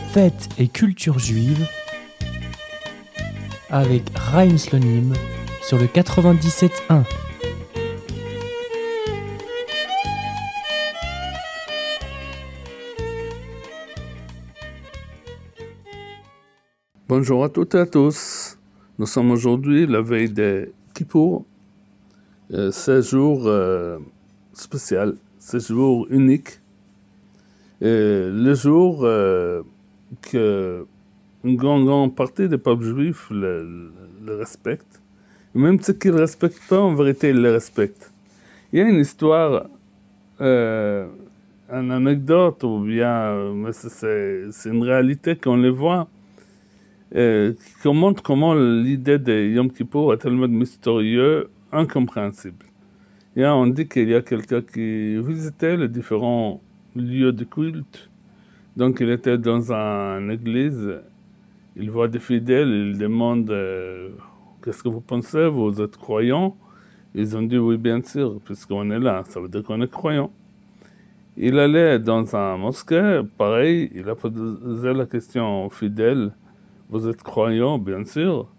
fêtes et culture juive avec Raïm Slonim sur le 97.1. Bonjour à toutes et à tous. Nous sommes aujourd'hui la veille de Kippour, 16 jours spécial, 16 jours uniques. Le jour que une grande partie des peuples juifs le respectent. Même ceux qui ne le respectent pas, en vérité, ils le respectent. Il y a une histoire, une anecdote, ou bien mais c'est une réalité qu'on les voit, qui montre comment l'idée de Yom Kippour est tellement mystérieuse, incompréhensible. On dit qu'il y a quelqu'un qui visitait les différents lieux de culte. Donc il était dans une église, il voit des fidèles, il demande qu'est-ce que vous pensez, vous êtes croyants? Ils ont dit oui, bien sûr, puisqu'on est là, ça veut dire qu'on est croyants. Il allait dans un mosquée, pareil, il a posé la question aux fidèles, vous êtes croyants, bien sûr.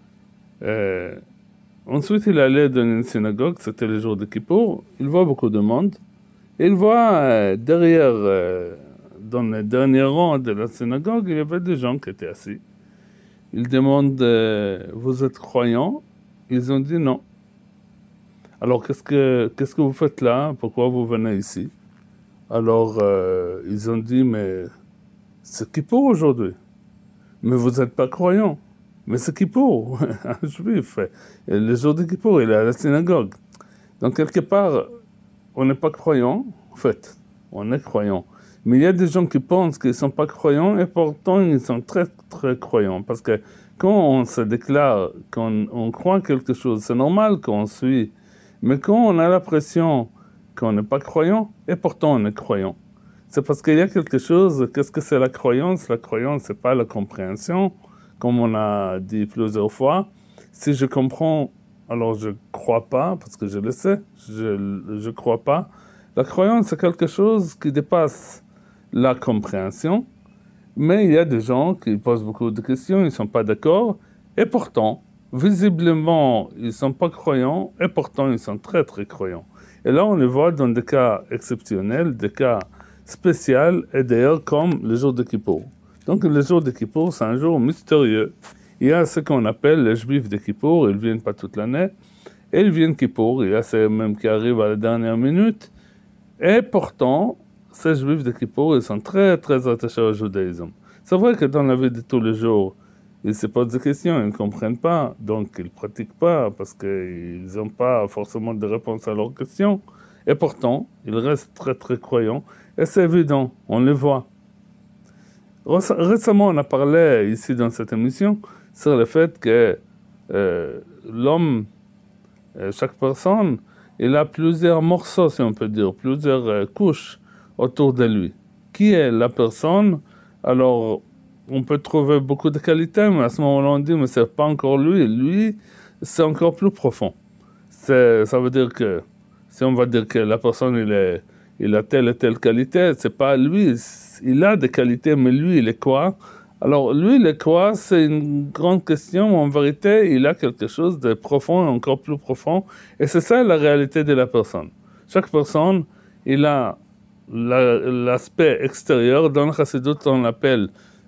Ensuite, il allait dans une synagogue, c'était le jour de Kippour, il voit beaucoup de monde, et il voit derrière, dans les derniers rangs de la synagogue, il y avait des gens qui étaient assis. Il demande, vous êtes croyants? Ils ont dit non. Alors, qu'est-ce que vous faites là? Pourquoi vous venez ici? Alors, ils ont dit, mais c'est Kippour aujourd'hui. Mais vous n'êtes pas croyants. Mais c'est Kippour, un juif. Le jour de Kippour, il est à la synagogue. Donc, quelque part, on n'est pas croyants. En fait, on est croyants. Mais il y a des gens qui pensent qu'ils ne sont pas croyants et pourtant ils sont très, très croyants. Parce que quand on se déclare qu'on croit quelque chose, c'est normal qu'on suit. Mais quand on a l'impression qu'on n'est pas croyant et pourtant on est croyant, c'est parce qu'il y a quelque chose. Qu'est-ce que c'est la croyance? La croyance, c'est pas la compréhension, comme on a dit plusieurs fois. Si je comprends, alors je crois pas, parce que je le sais, je crois pas. La croyance, c'est quelque chose qui dépasse la compréhension, mais il y a des gens qui posent beaucoup de questions, ils ne sont pas d'accord, et pourtant, visiblement, ils ne sont pas croyants, et pourtant, ils sont très, très croyants. Et là, on les voit dans des cas exceptionnels, des cas spéciaux, et d'ailleurs comme le jour de Kippour. Donc, le jour de Kippour, c'est un jour mystérieux. Il y a ce qu'on appelle les Juifs de Kippour, ils ne viennent pas toute l'année, et ils viennent Kippour, il y a ceux même qui arrivent à la dernière minute, et pourtant, ces Juifs de Kippour, ils sont très, très attachés au judaïsme. C'est vrai que dans la vie de tous les jours, ils se posent des questions, ils ne comprennent pas, donc ils ne pratiquent pas, parce qu'ils n'ont pas forcément de réponse à leurs questions. Et pourtant, ils restent très, très croyants, et c'est évident, on les voit. Récemment, on a parlé ici dans cette émission sur le fait que l'homme, chaque personne, il a plusieurs morceaux, si on peut dire, plusieurs couches autour de lui. Qui est la personne? Alors, on peut trouver beaucoup de qualités, mais à ce moment-là, on dit, mais c'est pas encore lui. Lui, c'est encore plus profond. Ça veut dire que, si on va dire que la personne, il a telle et telle qualité, c'est pas lui. Il a des qualités, mais lui, il est quoi? Alors, lui, il est quoi? C'est une grande question. En vérité, il a quelque chose de profond, encore plus profond. Et c'est ça la réalité de la personne. Chaque personne, il a l'aspect extérieur. Dans le Chassidut, on l'appelle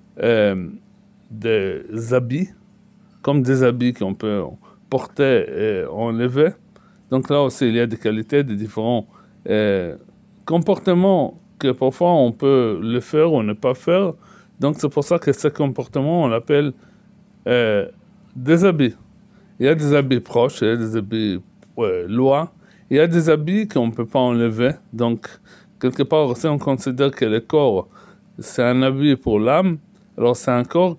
des habits, comme des habits qu'on peut porter et enlever. Donc là aussi, il y a des qualités, des différents comportements que parfois on peut le faire ou ne pas faire. Donc c'est pour ça que ce comportement, on l'appelle des habits. Il y a des habits proches, il y a des habits loin. Il y a des habits qu'on ne peut pas enlever. Donc, quelque part aussi, on considère que le corps, c'est un habit pour l'âme. Alors, c'est un corps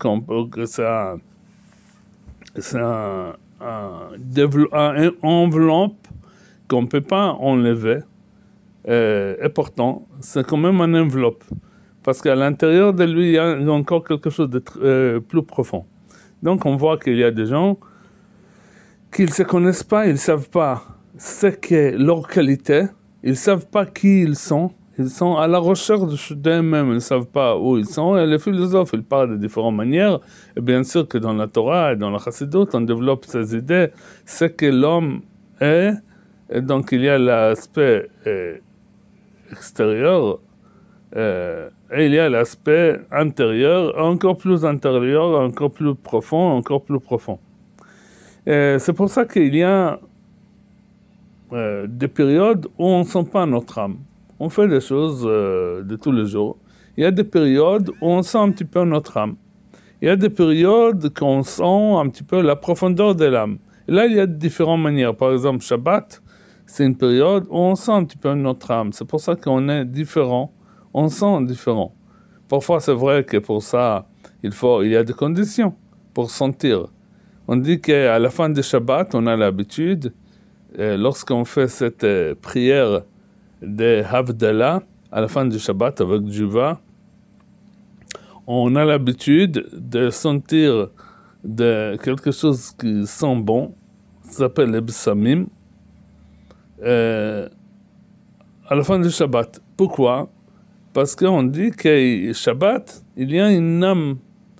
c'est un enveloppe qu'on ne peut pas enlever. Et pourtant, c'est quand même une enveloppe. Parce qu'à l'intérieur de lui, il y a encore quelque chose de plus profond. Donc, on voit qu'il y a des gens qui ne se connaissent pas, ils ne savent pas ce qu'est leur qualité, ils ne savent pas qui ils sont, Ils sont à la recherche d'eux-mêmes, ils ne savent pas où ils sont. Et les philosophes, ils parlent de différentes manières. Et bien sûr que dans la Torah et dans la Chassidoute, on développe ces idées. C'est que l'homme est, et donc il y a l'aspect extérieur, et il y a l'aspect intérieur, encore plus intérieur, encore plus profond, encore plus profond. Et c'est pour ça qu'il y a des périodes où on ne sent pas notre âme. On fait des choses de tous les jours. Il y a des périodes où on sent un petit peu notre âme. Il y a des périodes qu'on sent un petit peu la profondeur de l'âme. Et là, il y a différentes manières. Par exemple, Shabbat, c'est une période où on sent un petit peu notre âme. C'est pour ça qu'on est différent. On sent différent. Parfois, c'est vrai que pour ça, il y a des conditions pour sentir. On dit qu'à la fin du Shabbat, on a l'habitude, lorsqu'on fait cette prière de Havdalah, à la fin du Shabbat avec Juva, on a l'habitude de sentir de quelque chose qui sent bon, ça s'appelle les Bsamim, à la fin du Shabbat. Pourquoi? Parce qu'on dit que Shabbat, il y a une âme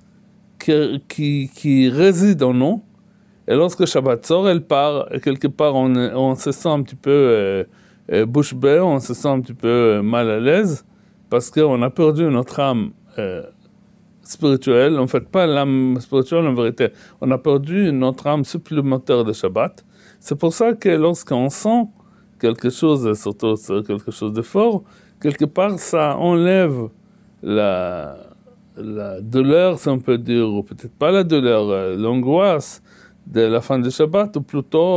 qui réside en nous, et lorsque Shabbat sort, elle part, et quelque part on se sent un petit peu bouche bée, on se sent un petit peu mal à l'aise, parce qu'on a perdu notre âme spirituelle, en fait pas l'âme spirituelle en vérité, on a perdu notre âme supplémentaire de Shabbat. C'est pour ça que lorsqu'on sent quelque chose, surtout quelque chose de fort, quelque part ça enlève la douleur, si on peut dire, ou peut-être pas la douleur, l'angoisse de la fin du Shabbat, ou plutôt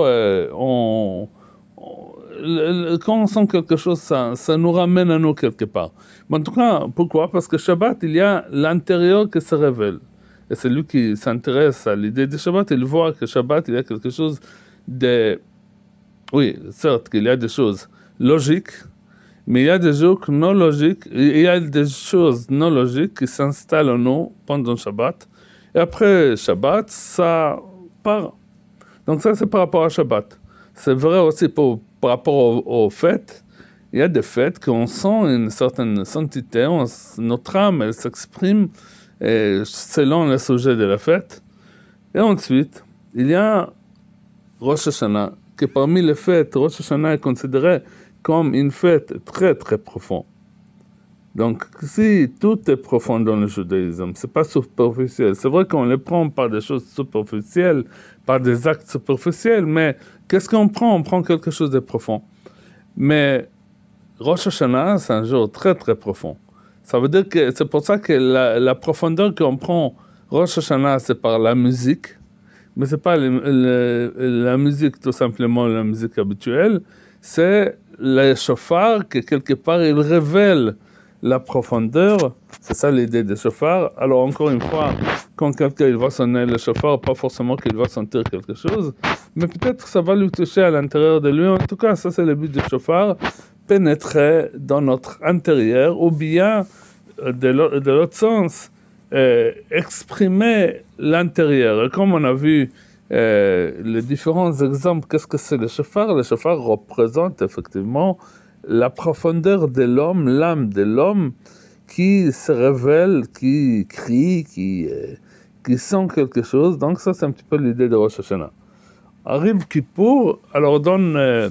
quand on sent quelque chose, ça nous ramène à nous quelque part. Mais en tout cas, pourquoi? Parce que Shabbat, il y a l'intérieur qui se révèle. Et celui qui s'intéresse à l'idée de Shabbat, il voit que Shabbat, il y a quelque chose de... Oui, certes qu'il y a des choses logiques, mais il y a des choses non logiques, il y a des choses non logiques qui s'installent en nous pendant Shabbat. Et après Shabbat, ça part. Donc ça, c'est par rapport à Shabbat. C'est vrai aussi par rapport aux fêtes. Il y a des fêtes qu'on sent une certaine sainteté, notre âme, elle s'exprime selon le sujet de la fête. Et ensuite, il y a Rosh Hashanah, que parmi les fêtes, Rosh Hashanah est considéré comme une fête très très profonde. Donc, si tout est profond dans le judaïsme, c'est pas superficiel. C'est vrai qu'on les prend par des choses superficielles, par des actes superficiels, mais qu'est-ce qu'on prend? On prend quelque chose de profond. Mais Rosh Hashanah, c'est un jour très très profond. Ça veut dire que c'est pour ça que la profondeur qu'on prend Rosh Hashanah, c'est par la musique, mais c'est pas la musique tout simplement, la musique habituelle, c'est le shofar que quelque part il révèle la profondeur. C'est ça l'idée des shofar. Alors encore une fois, quand quelqu'un il va sonner le shofar, pas forcément qu'il va sentir quelque chose, mais peut-être ça va lui toucher à l'intérieur de lui. En tout cas, ça c'est le but du shofar, pénétrer dans notre intérieur, ou bien de l'autre sens, exprimer l'intérieur. Et comme on a vu les différents exemples, qu'est-ce que c'est le shofar? Le shofar représente effectivement la profondeur de l'homme, l'âme de l'homme qui se révèle, qui crie, qui sent quelque chose. Donc ça, c'est un petit peu l'idée de Rosh Hashanah. Arrive Kippour, alors donne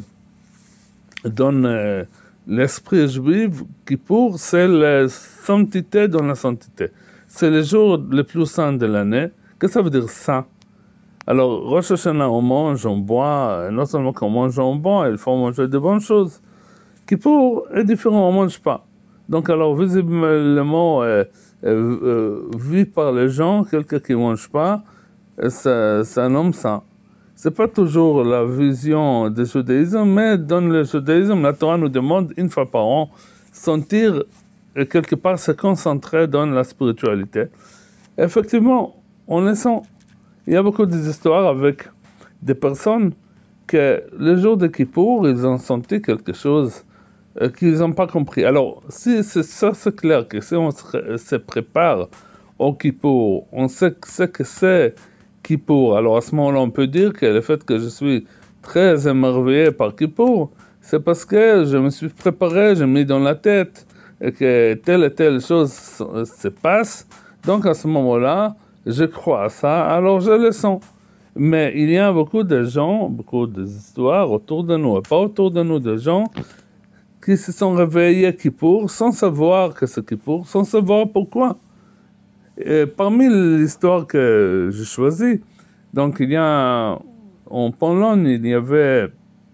l'esprit juif, Kippour, c'est la sainteté dans la sainteté. C'est le jour le plus saint de l'année. Qu'est-ce que ça veut dire saint? Alors, Rosh Hashanah, on mange, on boit, non seulement qu'on mange, on boit, il faut manger de bonnes choses. Kippour est différent, on ne mange pas. Donc, alors, visiblement, vu par les gens, quelqu'un qui ne mange pas, c'est un homme saint. Ce n'est pas toujours la vision du judaïsme, mais dans le judaïsme, la Torah nous demande, une fois par an, sentir et quelque part se concentrer dans la spiritualité. Effectivement, on le sent. Il y a beaucoup d'histoires avec des personnes que le jour de Kippour, ils ont senti quelque chose qu'ils n'ont pas compris. Alors, si c'est clair que si on se prépare au Kippour, on sait que c'est Kippour. Alors, à ce moment-là, on peut dire que le fait que je suis très émerveillé par Kippour, c'est parce que je me suis préparé, j'ai mis dans la tête que telle et telle chose se passe. Donc à ce moment-là, je crois à ça, alors je le sens. Mais il y a beaucoup de gens, beaucoup d'histoires autour de nous, et pas autour de nous, de gens qui se sont réveillés à Kippour sans savoir que c'est Kippour, sans savoir pourquoi. Et parmi l'histoire que j'ai choisie, donc il y a, en Pologne, il y avait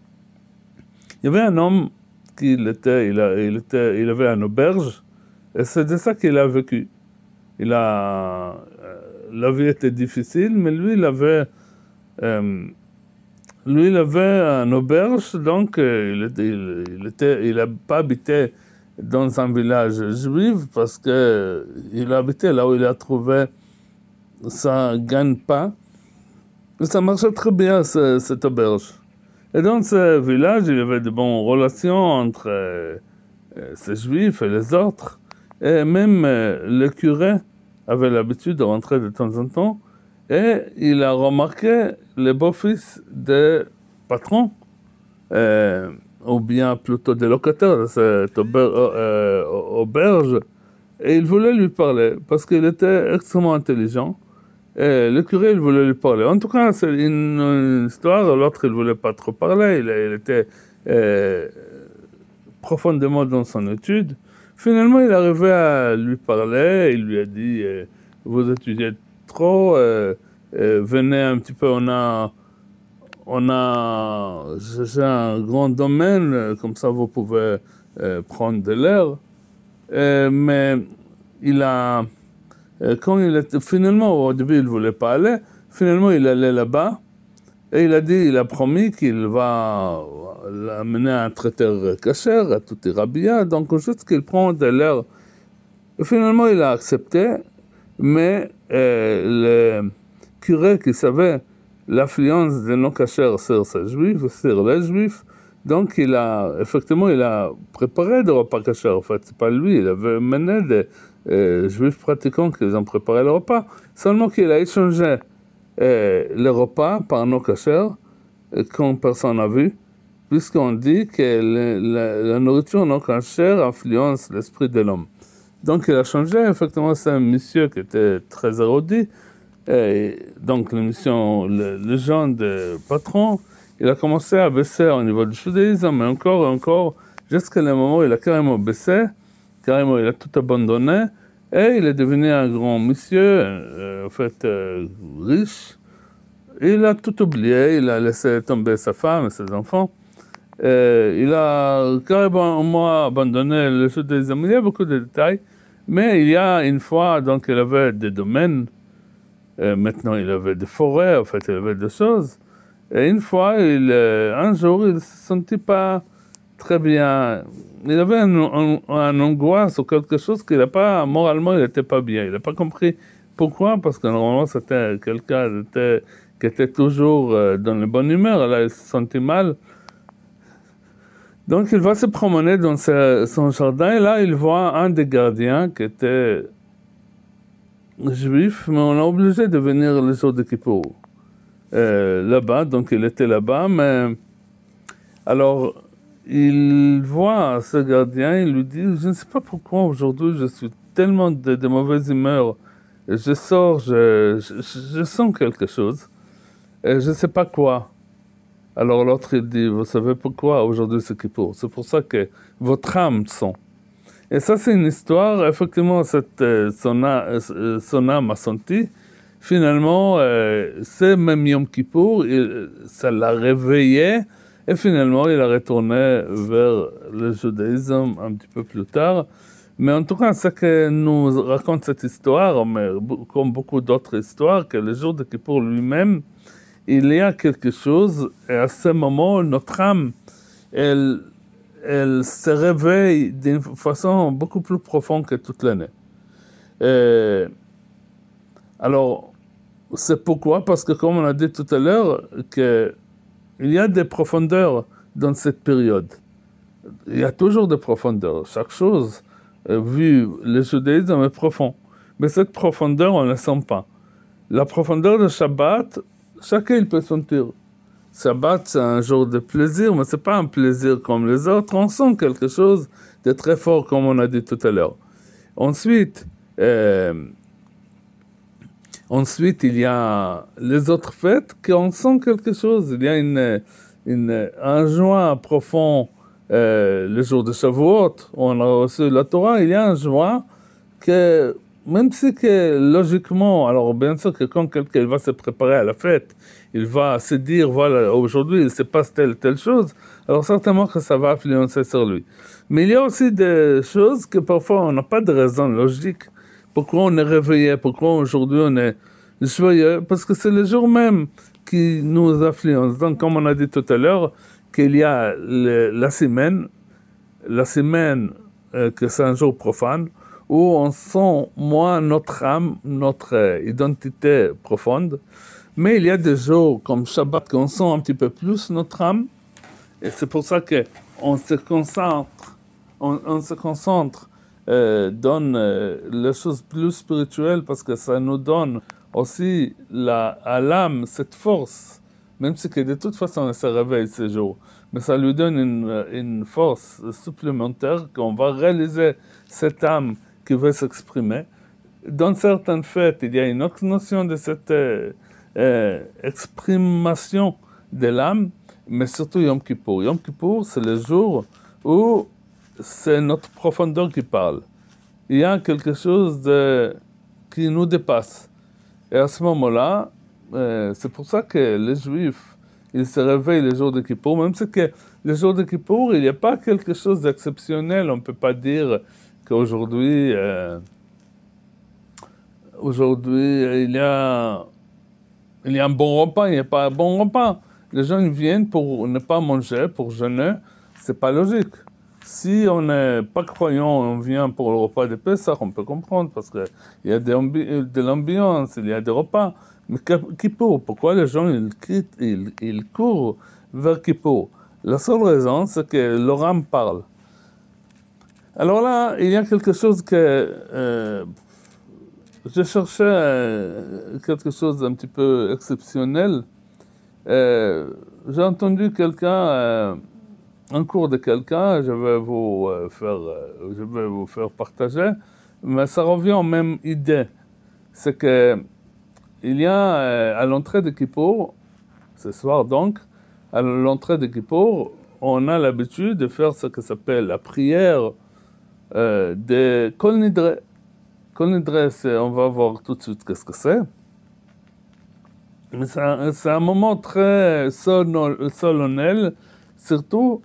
un homme qui il avait une auberge, et c'est de ça qu'il a vécu. La vie était difficile, mais lui, il avait une auberge, donc il n'a pas habité dans un village juif parce que il habitait là où il a trouvé sa gagne-pain. Et ça marchait très bien, cette auberge. Et dans ce village, il y avait de bonnes relations entre ces juifs et les autres. Et même le curé avait l'habitude de rentrer de temps en temps. Et il a remarqué le beau-fils des patrons, ou bien plutôt des locataires de cette auberge. Et il voulait lui parler, parce qu'il était extrêmement intelligent. Et le curé, il voulait lui parler. En tout cas, c'est une histoire. L'autre, il ne voulait pas trop parler. Il était profondément dans son étude. Finalement, il arrivait à lui parler. Il lui a dit vous étudiez trop, venez un petit peu, j'ai un grand domaine, comme ça vous pouvez prendre de l'air. Mais quand finalement, au début, il ne voulait pas aller, finalement, il allait là-bas, et il a promis qu'il va l'amener à un traiteur cachère, à tout ira bien, donc juste qu'il prend de l'air. Et finalement, il a accepté, mais le curé qui savait l'affluence des non-cachers sur les juifs, donc il a préparé des repas cachers. En fait, c'est pas lui, il avait mené des juifs pratiquants qui ont préparé le repas. Seulement qu'il a échangé les repas par non-cachers, quand personne n'a vu, puisqu'on dit que la nourriture non-cachère influence l'esprit de l'homme. Donc il a changé, effectivement, c'est un monsieur qui était très érudit. Et donc le jeune de patron, il a commencé à baisser au niveau du judaïsme, mais encore et encore, jusqu'à le moment où il a carrément baissé, carrément il a tout abandonné, et il est devenu un grand monsieur, riche. Il a tout oublié, il a laissé tomber sa femme et ses enfants. Il a carrément abandonné le judaïsme. Il y a beaucoup de détails, mais il y a une fois, donc il avait des domaines. Maintenant, il avait des forêts, en fait, il avait des choses. Et une fois, un jour, il ne se sentait pas très bien. Il avait un angoisse ou quelque chose qu'il n'a pas, moralement, il n'était pas bien. Il n'a pas compris pourquoi, parce que normalement, c'était quelqu'un qui était toujours dans la bonne humeur. Là, il se sentait mal. Donc, il va se promener dans son jardin, et là, il voit un des gardiens qui était juif, mais on l'a obligé de venir le jour de Kippour. Là-bas, donc il était là-bas, mais alors il voit ce gardien, il lui dit, je ne sais pas pourquoi aujourd'hui je suis tellement de mauvaise humeur, je sors, je sens quelque chose, et je ne sais pas quoi. Alors l'autre il dit, vous savez pourquoi aujourd'hui c'est Kippour? C'est pour ça que votre âme sent. Et ça, c'est une histoire, effectivement, son âme a senti. Finalement, c'est même Yom Kippour, ça l'a réveillé, et finalement, il a retourné vers le judaïsme un petit peu plus tard. Mais en tout cas, ce que nous raconte cette histoire, mais comme beaucoup d'autres histoires, que le jour de Kippour lui-même, il y a quelque chose, et à ce moment, notre âme, elle se réveille d'une façon beaucoup plus profonde que toute l'année. Alors, c'est pourquoi, parce que comme on a dit tout à l'heure, qu'il y a des profondeurs dans cette période. Il y a toujours des profondeurs. Chaque chose, vu le judaïsme, est profond. Mais cette profondeur, on ne la sent pas. La profondeur de Shabbat, chacun il peut sentir. Shabbat, c'est un jour de plaisir, mais c'est pas un plaisir comme les autres. On sent quelque chose de très fort, comme on a dit tout à l'heure. Ensuite, il y a les autres fêtes qu'on sent quelque chose. Il y a un joie profond. Le jour de Shavuot, on a reçu la Torah, il y a un joie que, même si que logiquement, alors bien sûr que quand quelqu'un va se préparer à la fête, il va se dire, voilà, aujourd'hui il se passe telle chose, alors certainement que ça va influencer sur lui. Mais il y a aussi des choses que parfois on n'a pas de raison logique. Pourquoi on est réveillé, pourquoi aujourd'hui on est joyeux, parce que c'est le jour même qui nous influence. Donc, comme on a dit tout à l'heure, qu'il y a la semaine, que c'est un jour profane, où on sent moins notre âme, notre identité profonde. Mais il y a des jours comme Shabbat qu'on sent un petit peu plus notre âme. Et c'est pour ça qu'on se concentre, donne les choses plus spirituelles, parce que ça nous donne aussi à l'âme cette force. Même si que de toute façon, elle se réveille ces jours. Mais ça lui donne une force supplémentaire qu'on va réaliser cette âme qui veut s'exprimer. Dans certaines fêtes, il y a une autre notion de cette exprimation de l'âme, mais surtout Yom Kippour. Yom Kippour, c'est le jour où c'est notre profondeur qui parle. Il y a quelque chose qui nous dépasse. Et à ce moment-là, c'est pour ça que les Juifs, ils se réveillent le jour de Kippour, même si que le jour de Kippour, il n'y a pas quelque chose d'exceptionnel. On ne peut pas dire qu'aujourd'hui, il y a un bon repas, il n'y a pas un bon repas. Les gens ils viennent pour ne pas manger, pour jeûner. C'est pas logique. Si on n'est pas croyant, on vient pour le repas de Pessah, on peut comprendre, parce qu'il y a de l'ambiance, il y a des repas. Mais Kippour, pourquoi les gens ils courent vers Kippour? La seule raison, c'est que leur âme parle. Alors là, il y a quelque chose que je cherchais, quelque chose d'un petit peu exceptionnel. J'ai entendu un cours de quelqu'un, je vais vous faire partager, mais ça revient aux mêmes idées. C'est que il y a à l'entrée de Kippour, ce soir donc, à l'entrée de Kippour, on a l'habitude de faire ce que s'appelle la prière de Kol Nidre. Kol Nidre, on va voir tout de suite qu'est-ce que c'est. Mais c'est un moment très solennel, surtout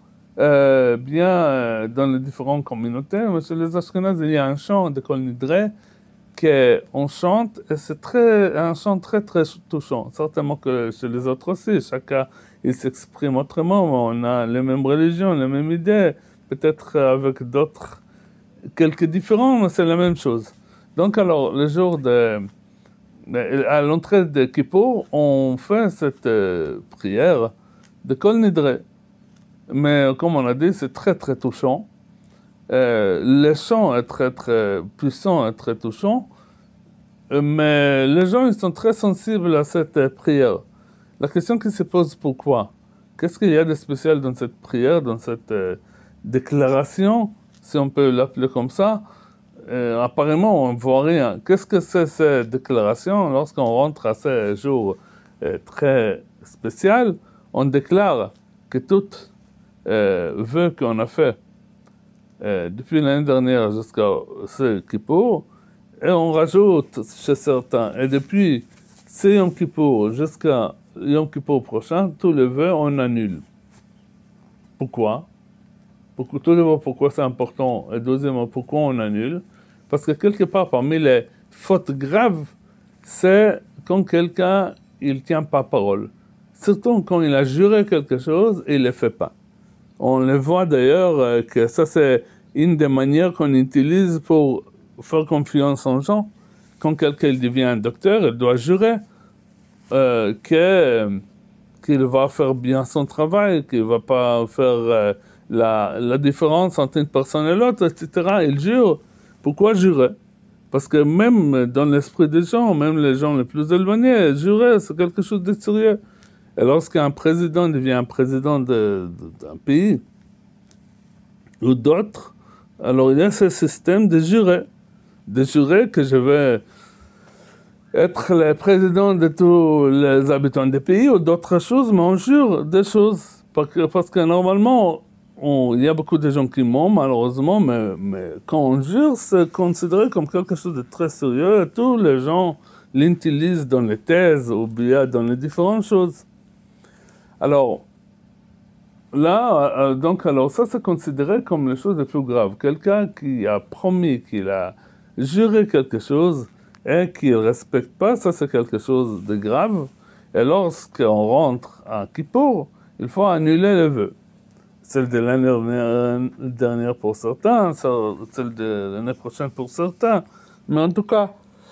bien dans les différentes communautés. Mais chez les Ashkénazes, il y a un chant de Kol Nidre qu'on chante, et c'est un chant très très touchant. Certainement que chez les autres aussi, chacun il s'exprime autrement, on a les mêmes religions, les mêmes idées, peut-être avec d'autres, quelques différents, mais c'est la même chose. Donc alors, le jour à l'entrée de Kippour, on fait cette prière de Kol Nidre. Mais comme on a dit, c'est très très touchant. Le chant est très très puissant et très touchant, mais les gens ils sont très sensibles à cette prière. La question qui se pose, pourquoi? Qu'est-ce qu'il y a de spécial dans cette prière, dans cette déclaration, si on peut l'appeler comme ça? Apparemment, on ne voit rien. Qu'est-ce que c'est cette déclaration? Lorsqu'on rentre à ce jour très spécial, on déclare que tout vœu qu'on a fait depuis l'année dernière jusqu'à ce Kippour, et on rajoute chez certains, et depuis ce Yom Kippour jusqu'à Yom Kippour prochain, tous les vœux on annule. Pourquoi? Tout d'abord, pourquoi c'est important, et deuxièmement, pourquoi on annule? Parce que quelque part, parmi les fautes graves, c'est quand quelqu'un il tient pas parole. Surtout quand il a juré quelque chose et il ne le fait pas. On le voit d'ailleurs que ça c'est une des manières qu'on utilise pour faire confiance en gens. Quand quelqu'un devient un docteur, il doit jurer qu'il va faire bien son travail, qu'il ne va pas faire la différence entre une personne et l'autre, etc. Il jure. Pourquoi jurer? Parce que même dans l'esprit des gens, même les gens les plus éloignés, jurer c'est quelque chose de sérieux. Et lorsqu'un président devient un président d'un pays ou d'autres, alors il y a ce système de jurer que je vais être le président de tous les habitants des pays ou d'autres choses, mais on jure des choses. Parce que normalement, il y a beaucoup de gens qui mentent, malheureusement, mais quand on jure, c'est considéré comme quelque chose de très sérieux. Et tous les gens l'utilisent dans les thèses ou bien dans les différentes choses. Alors, là, alors ça, c'est considéré comme les choses les plus graves. Quelqu'un qui a promis, qu'il a juré quelque chose et qui ne respecte pas, ça, c'est quelque chose de grave. Et lorsqu'on rentre à Kippour, il faut annuler le vœu. Celle de l'année dernière pour certains, celle de l'année prochaine pour certains. Mais en tout cas,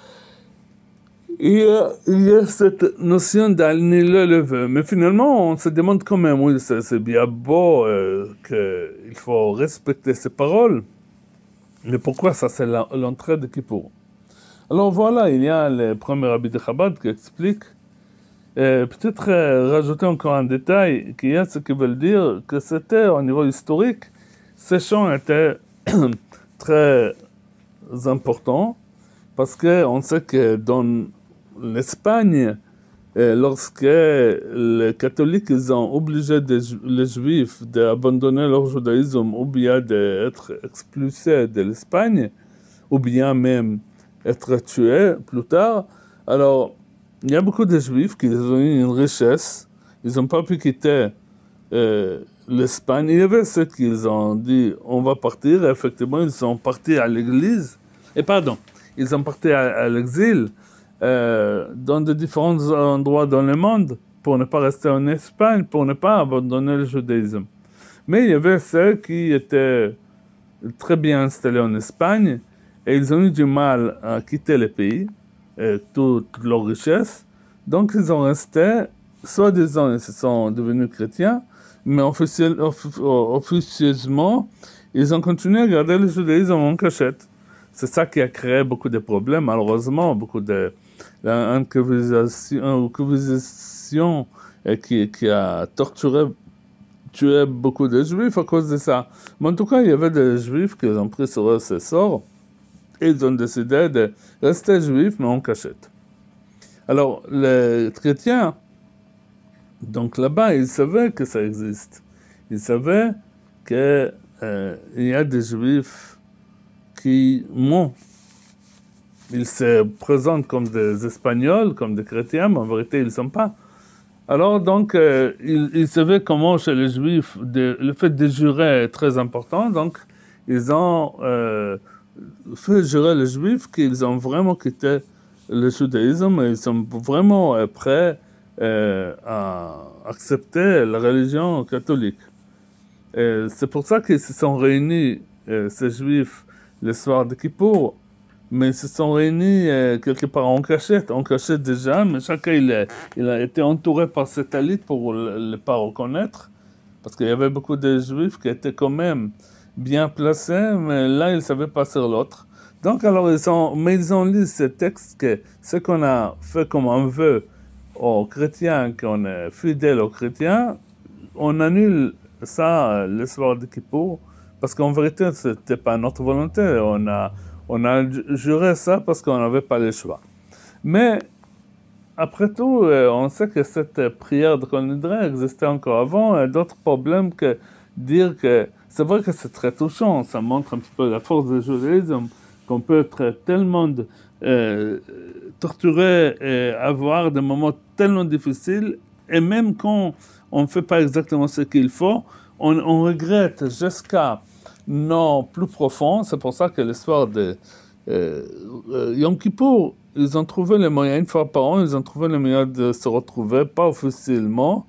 il y a cette notion d'annuler le vœu. Mais finalement, on se demande quand même, oui, c'est bien beau qu'il faut respecter ses paroles. Mais pourquoi ça, c'est l'entrée de Kippour? Alors voilà, il y a le premier rabbi de Chabad qui explique. Peut-être rajouter encore un détail, qui est ce qui veut dire que c'était, au niveau historique, ces chants étaient très importants, parce qu'on sait que dans l'Espagne, lorsque les catholiques ils ont obligé les juifs d'abandonner leur judaïsme ou bien d'être expulsés de l'Espagne, ou bien même être tués plus tard, alors il y a beaucoup de juifs qui ont eu une richesse, ils n'ont pas pu quitter l'Espagne. Il y avait ceux qui ont dit on va partir, et effectivement ils sont partis à l'église, ils sont partis à l'exil dans de différents endroits dans le monde pour ne pas rester en Espagne, pour ne pas abandonner le judaïsme. Mais il y avait ceux qui étaient très bien installés en Espagne et ils ont eu du mal à quitter le pays, toute leur richesse. Donc ils ont resté, soi-disant ils se sont devenus chrétiens, mais officieusement, ils ont continué à garder le judaïsme en cachette. C'est ça qui a créé beaucoup de problèmes, malheureusement, beaucoup d'inquisition qui a tué beaucoup de juifs à cause de ça. Mais en tout cas, il y avait des juifs qui ont pris sur eux ce sort et ils ont décidé de rester juifs, mais en cachette. Alors, les chrétiens, donc là-bas, ils savaient que ça existe. Ils savaient qu'il y a des juifs qui mentent. Ils se présentent comme des Espagnols, comme des chrétiens, mais en vérité, ils ne sont pas. Alors, donc, ils savaient comment, chez les Juifs, le fait de jurer est très important. Donc, ils ont fait jurer les Juifs qu'ils ont vraiment quitté le judaïsme et ils sont vraiment prêts à accepter la religion catholique. Et c'est pour ça qu'ils se sont réunis, ces Juifs, le soir de Kippour, mais ils se sont réunis quelque part en cachette déjà, mais chacun il a été entouré par satellite pour ne le pas reconnaître, parce qu'il y avait beaucoup de Juifs qui étaient quand même bien placés, mais là ils ne savaient pas sur l'autre. Donc alors ils ont lu ce texte que ce qu'on a fait comme un vœu aux chrétiens, qu'on est fidèle aux chrétiens, on annule ça le soir de Kippour, parce qu'en vérité c'était pas notre volonté, on a juré ça parce qu'on n'avait pas le choix. Mais, après tout, on sait que cette prière de Kol Nidre existait encore avant, et d'autres problèmes que dire que... C'est vrai que c'est très touchant, ça montre un petit peu la force du judaïsme, qu'on peut être tellement torturé et avoir des moments tellement difficiles, et même quand on ne fait pas exactement ce qu'il faut, on regrette jusqu'à non plus profond. C'est pour ça que l'histoire de Yom Kippour, ils ont trouvé les moyens, une fois par an, ils ont trouvé les moyens de se retrouver, pas officiellement,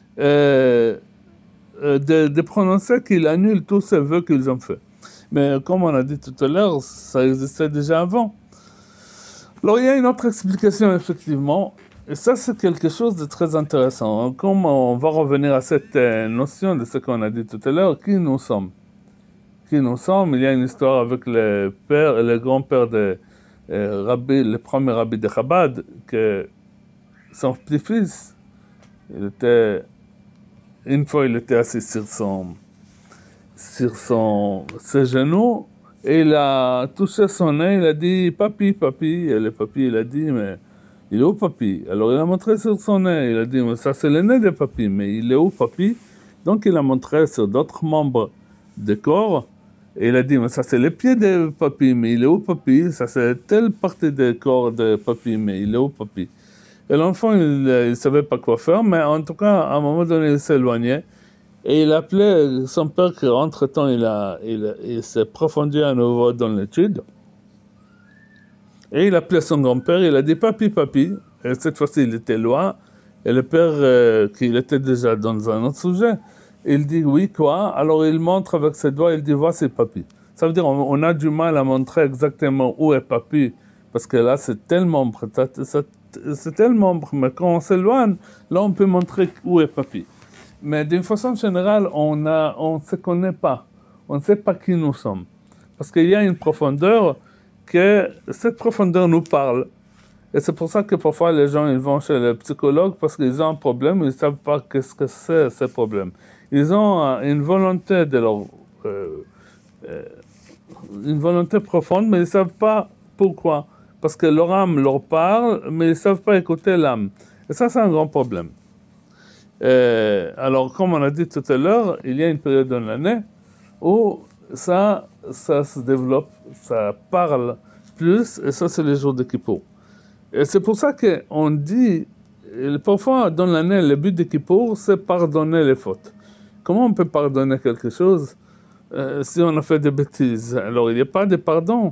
de prononcer qu'ils annulent tous ces vœux qu'ils ont faits. Mais comme on a dit tout à l'heure, ça existait déjà avant. Alors il y a une autre explication, effectivement, et ça c'est quelque chose de très intéressant. Comme on va revenir à cette notion de ce qu'on a dit tout à l'heure, qui nous sommes. Il y a une histoire avec le père et le grand-père de le premier rabbi de Chabad, que son petit-fils Une fois, il était assis sur ses genoux, et il a touché son nez, il a dit « Papi, papi ». Et le papi, il a dit « Mais il est où papi ?» Alors il a montré sur son nez, il a dit « Mais ça c'est le nez de papi, mais il est où papi ?» Donc il a montré sur d'autres membres du corps, et il a dit « Mais ça c'est les pieds de papi, mais il est où papi ?» Ça c'est telle partie du corps de papi, mais il est où papi? Et l'enfant, il ne savait pas quoi faire, mais en tout cas, à un moment donné, il s'éloignait. Et il appelait son père qui, entre-temps, il s'est profondi à nouveau dans l'étude. Et il appelait son grand-père, il a dit « Papi, papi ». Et cette fois-ci, il était loin. Et le père, qui était déjà dans un autre sujet, il dit « Oui, quoi ?» Alors il montre avec ses doigts, il dit « Voici papi ». Ça veut dire on a du mal à montrer exactement où est papi, parce que là, c'est tellement mais quand on s'éloigne, là, on peut montrer où est papi. Mais d'une façon générale, on ne se connaît pas. On ne sait pas qui nous sommes. Parce qu'il y a une profondeur que cette profondeur nous parle. Et c'est pour ça que parfois les gens ils vont chez le psychologue parce qu'ils ont un problème, ils ne savent pas qu'est-ce que c'est ce problème. Ils ont une volonté une volonté profonde, mais ils ne savent pas pourquoi. Parce que leur âme leur parle, mais ils ne savent pas écouter l'âme. Et ça, c'est un grand problème. Alors, comme on a dit tout à l'heure, il y a une période dans l'année où ça se développe, ça parle plus, et ça, c'est les jours de Kippour. Et c'est pour ça qu'on dit, parfois, dans l'année, le but de Kippour, c'est pardonner les fautes. Comment on peut pardonner quelque chose si on a fait des bêtises? Alors, il n'y a pas de pardon.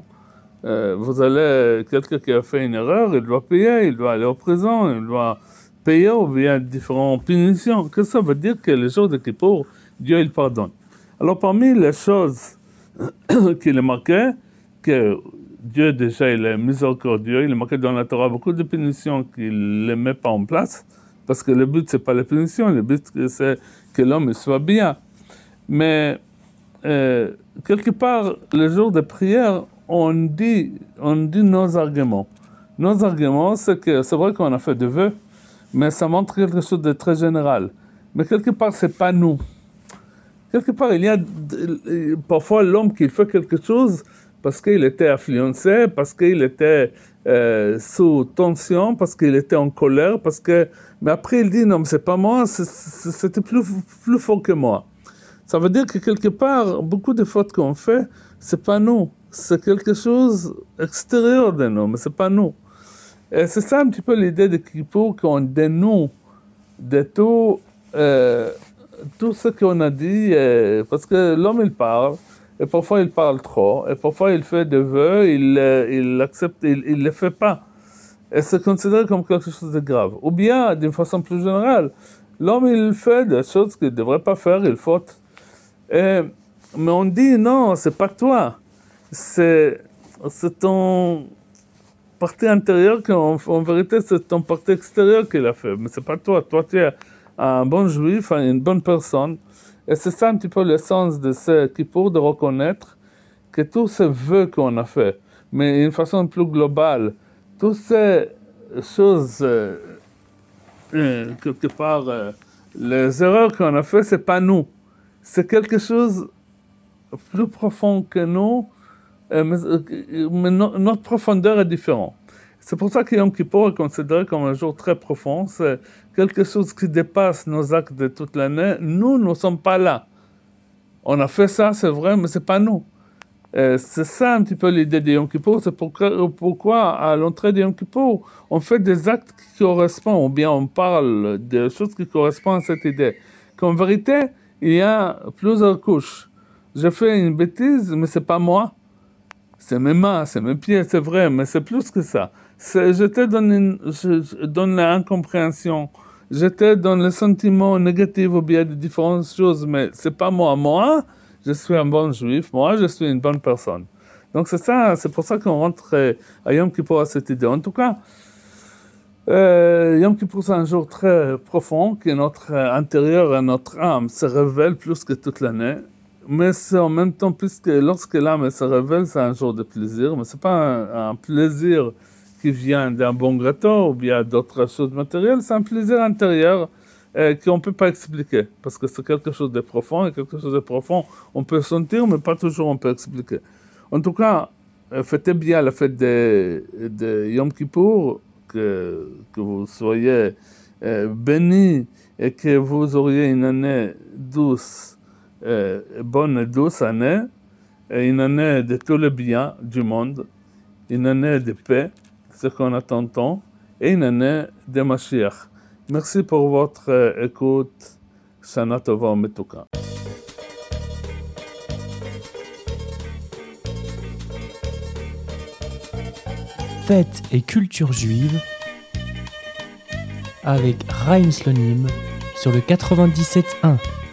Quelqu'un qui a fait une erreur, il doit payer, il doit aller en prison, il doit payer ou bien différentes punitions. Que ça veut dire que le jour de Kippour, Dieu il pardonne. Alors parmi les choses qu'il est marqué, que Dieu déjà il est miséricordieux, il est marqué dans la Torah beaucoup de punitions qu'il ne met pas en place, parce que le but c'est pas la punition, le but c'est que l'homme soit bien. Mais quelque part, le jour de prière, on dit nos arguments. Nos arguments, c'est que c'est vrai qu'on a fait des vœux, mais ça montre quelque chose de très général. Mais quelque part, c'est pas nous. Quelque part, il y a parfois l'homme qui fait quelque chose parce qu'il était influencé, parce qu'il était sous tension, parce qu'il était en colère, mais après il dit non, mais c'est pas moi, c'était plus fort que moi. Ça veut dire que quelque part, beaucoup de fautes qu'on fait, c'est pas nous. C'est quelque chose extérieur de nous, mais c'est pas nous. Et c'est ça un petit peu l'idée de Kippour, qu'on dénoue de tout ce qu'on a dit, parce que l'homme il parle, et parfois il parle trop, et parfois il fait des vœux, il accepte, il le fait pas. Et c'est considéré comme quelque chose de grave. Ou bien, d'une façon plus générale, l'homme il fait des choses qu'il ne devrait pas faire, il faute. Mais on dit non, c'est pas toi, c'est ton partie intérieure, en vérité c'est ton partie extérieure qu'il a fait, mais c'est pas toi. Toi tu es un bon juif, une bonne personne, et c'est ça un petit peu l'essence de ce Kippour, de reconnaître que tous ces vœux qu'on a fait, mais d'une façon plus globale, toutes ces choses, quelque part, les erreurs qu'on a fait, c'est pas nous. C'est quelque chose plus profond que nous, mais notre profondeur est différente. C'est pour ça que Yom Kippour est considéré comme un jour très profond. C'est quelque chose qui dépasse nos actes de toute l'année. Nous ne sommes pas là. On a fait ça, c'est vrai, mais c'est pas nous. C'est ça un petit peu l'idée de Yom Kippour. C'est pourquoi à l'entrée de Yom Kippour, on fait des actes qui correspondent, ou bien on parle de choses qui correspondent à cette idée. Qu'en vérité, il y a plusieurs couches. J'ai fait une bêtise, mais c'est pas moi. C'est mes mains, c'est mes pieds, c'est vrai, mais c'est plus que ça. J'étais dans l'incompréhension. J'étais dans le sentiment négatif ou bien de différentes choses, mais c'est pas moi. Moi, je suis un bon juif. Moi, je suis une bonne personne. Donc c'est ça, c'est pour ça qu'on rentre à Yom Kippour à cette idée. En tout cas, Yom Kippour, c'est un jour très profond, que notre intérieur et notre âme se révèlent plus que toute l'année. Mais c'est en même temps, puisque lorsque l'âme se révèle, c'est un jour de plaisir, mais c'est pas un plaisir qui vient d'un bon gâteau ou bien d'autres choses matérielles, c'est un plaisir intérieur qu'on ne peut pas expliquer, parce que c'est quelque chose de profond, et quelque chose de profond, on peut sentir, mais pas toujours on peut expliquer. En tout cas, fêtez bien la fête de Yom Kippour, que vous soyez bénis et que vous auriez une année douce, bonne et douce année, et une année de tous les biens du monde, une année de paix, ce qu'on attend tant, et une année de Mashiach. Merci pour votre écoute. Shana Tova Umetuka. Fête et culture juive avec Chaim Slonim sur le 97.1.